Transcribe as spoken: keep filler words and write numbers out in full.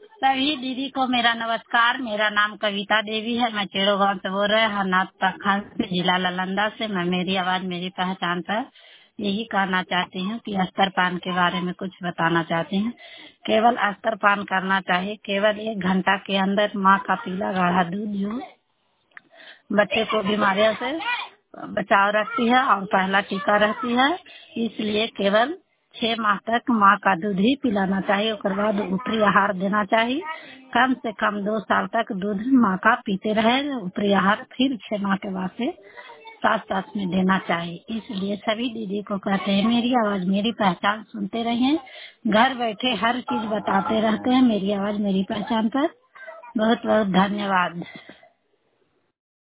सभी दीदी को मेरा नमस्कार। मेरा नाम कविता देवी है। मैं चेड़ो गांव से बोल रहे हैं, हरनाथ प्रखंड से, जिला नालंदा से। मैं मेरी आवाज मेरी पहचान पर यही कहना चाहती हूँ कि स्तनपान के बारे में कुछ बताना चाहती हूँ। केवल स्तनपान करना चाहिए। केवल एक घंटा के अंदर माँ का पीला गाढ़ा दूध जो बच्चे को बीमारियों से बचाव रखती है और पहला टीका रहती है। इसलिए केवल छह माह तक माँ का दूध ही पिलाना चाहिए। उसके बाद ऊपरी आहार देना चाहिए। कम से कम दो साल तक दूध माँ का पीते रहे। ऊपरी आहार फिर छह माह के बाद से साथ साथ में देना चाहिए। इसलिए सभी दीदी को कहते हैं, मेरी आवाज मेरी पहचान सुनते रहिए। घर बैठे हर चीज बताते रहते हैं मेरी आवाज मेरी पहचान पर। बहुत बहुत धन्यवाद।